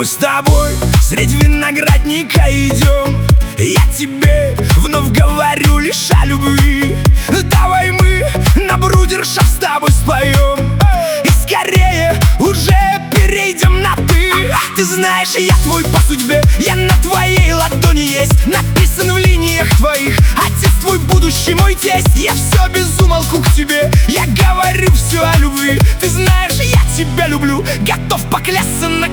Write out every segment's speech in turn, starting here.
Мы с тобой средь виноградника идем. Я тебе вновь говорю лишь о любви. Давай мы на брудершафт с тобой споем, и скорее уже перейдем на ты. Ты знаешь, я твой по судьбе, я на твоей ладони есть. Написан в линиях твоих, отец твой будущий мой тесть. Я все без умолку к тебе, я говорю все о любви. Ты знаешь, я тебя люблю, готов поклясться на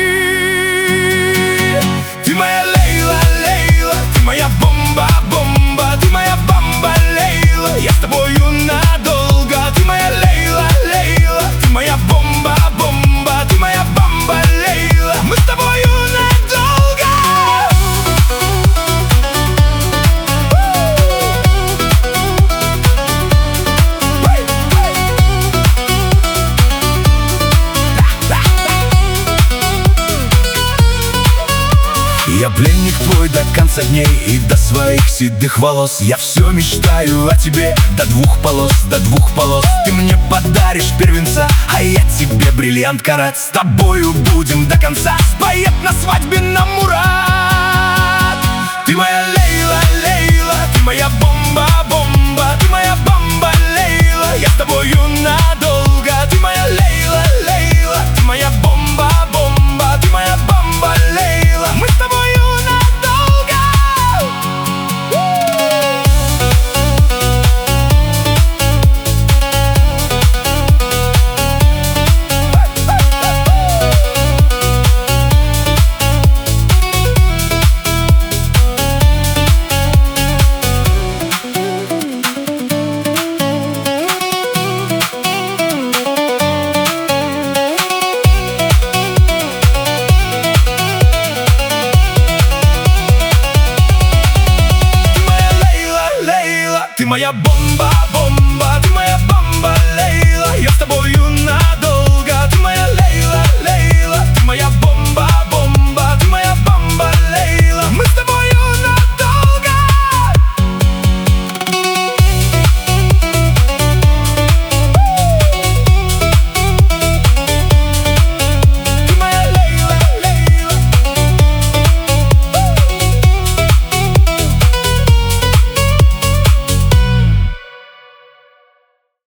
крови. Ты моя Лейла, Лейла, ты моя бомба, бомба, ты моя бомба, Лейла. Я с тобою надолго. Ты моя Лейла, Лейла, ты моя бомба, бомба, ты моя бомба, Лейла. Мы с тобою надолго. Я пленник твой до конца дней и до своих седых волос. Я все мечтаю о тебе до двух полос, до двух полос. Ты мне подаришь первенца, а я тебе бриллиант карат. С тобою будем до конца, споет на свадьбе нам Мурат. Ты моя Лейла, Лейла, ты моя бомба, бомба, ты моя бомба, Лейла. Я с тобою надо.